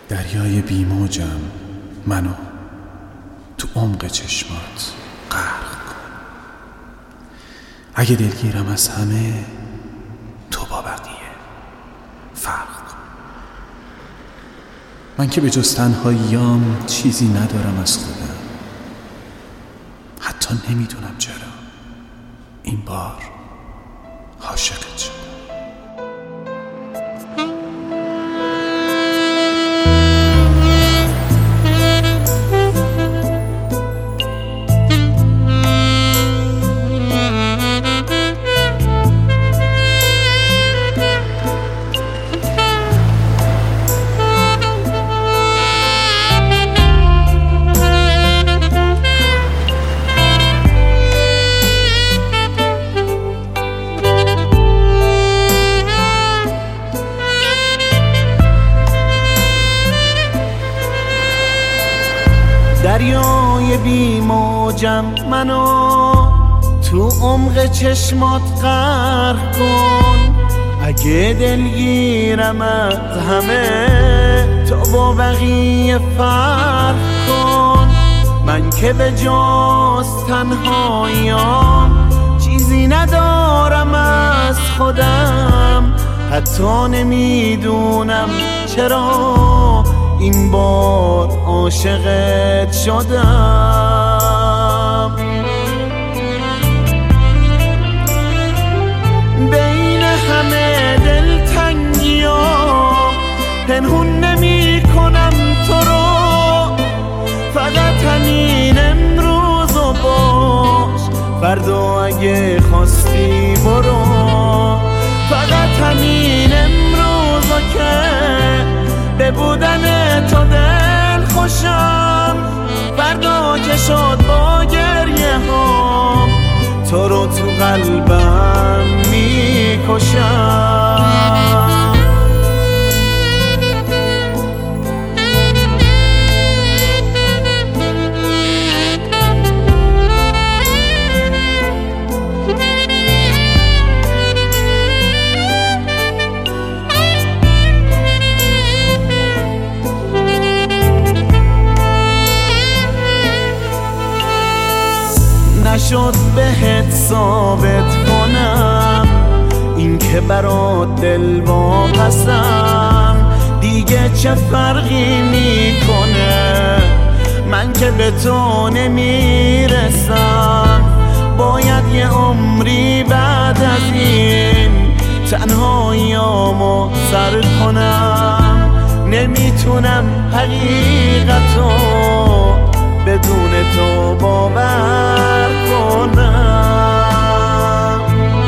دریای بیموجم، منو تو عمق چشمات غرق کن. اگه دلگیرم از همه، تو با بقیه فرق کن. من که به جز تنهاییام چیزی ندارم از خودم، حتی نمیدونم چرا این بار عاشقت شدم. دریای بی موجم، منو تو عمق چشمات غرق کن. اگه دلگیرم از همه، تو با بقیه فرق کن. من که به جز تنهاییام چیزی ندارم از خودم، حتی نمیدونم چرا این بار عاشقت شدم. بین همه دلتنگی‌ها پنهون نمی کنم تو رو، فقط همین امروز و باش، فردا اگه خواستی برو. فقط همین امروز که به بودن تو دل خوشم، فردا که شد با گریه هام، تو رو تو قلبم میکشم. نشد بهت ثابت کنم این که برات دل واپسم، دیگه چه فرقی میکنه من که به تو نمیرسم. باید یه عمری بعد از این تنهاییامو سر کنم. نمیتونم حقیقتو بدون تو باور کنم.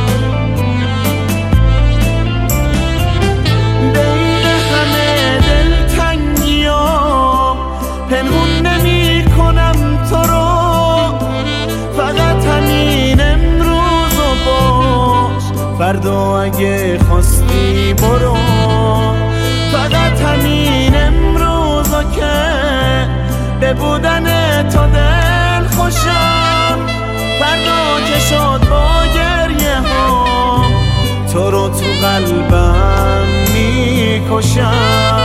بین همه دلتنگیام پنهون نمی کنم تو رو، فقط همین امروز و باش، فردا اگه خواستی برو. فقط همین امروز که به بودن تو دل خوشم، فردا که شد با گریه ها، تو رو تو قلبم میکشم.